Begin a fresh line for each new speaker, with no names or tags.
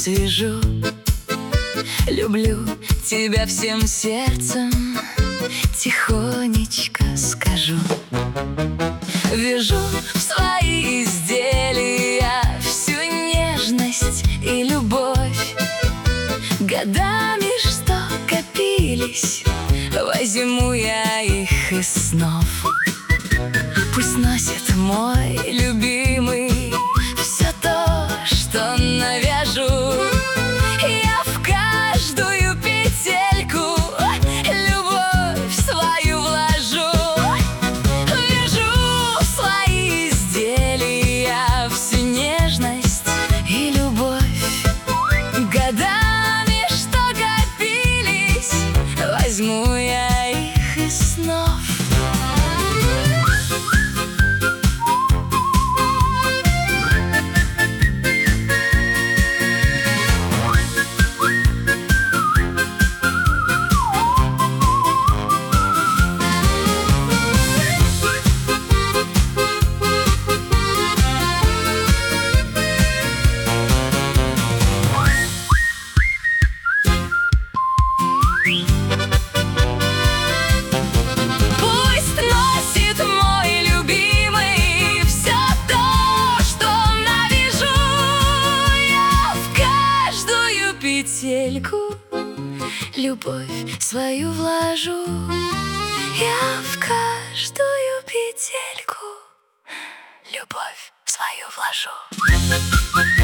свяжу. Люблю тебя всем сердцем, тихонечко скажу. Вяжу в свои изделия всю нежность и любовь. Годами, что копились, возьму я их из снов. Пусть носит мой любимый все то, что навяжу. Я в каждую петельку любовь свою вложу. Вяжу в свои изделия всю нежность и любовь. Годами, что копились, возьму я их из снов. Любовь свою вложу. Я в каждую петельку любовь свою вложу.